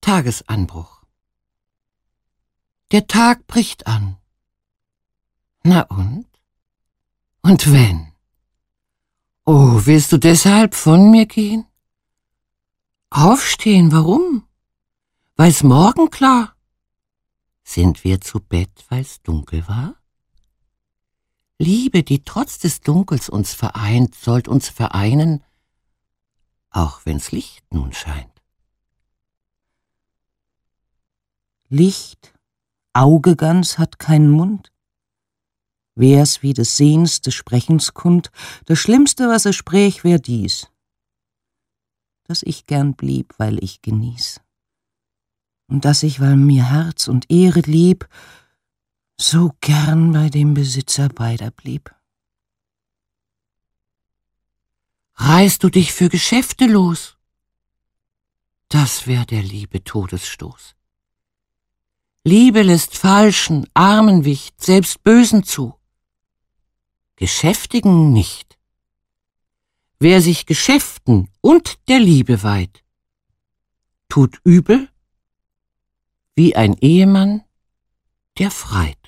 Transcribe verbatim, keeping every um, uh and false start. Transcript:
Tagesanbruch. Der Tag bricht an. Na und? Und wenn? Oh, willst du deshalb von mir gehen? Aufstehen, warum? Weil's morgen klar? Sind wir zu Bett, weil's dunkel war? Liebe, die trotz des Dunkels uns vereint, sollt uns vereinen, auch wenn's Licht nun scheint. Licht, Auge ganz hat keinen Mund. Wär's wie des Sehens des Sprechens kund, das Schlimmste, was er spräch, wär dies, dass ich gern blieb, weil ich genieß, und dass ich, weil mir Herz und Ehre lieb, so gern bei dem Besitzer beider blieb. Reißt du dich für Geschäfte los? Das wär der Liebe Todesstoß. Liebe lässt Falschen, Armen Wicht, selbst Bösen zu. Geschäftigen nicht. Wer sich Geschäften und der Liebe weiht, tut übel wie ein Ehemann, der freit.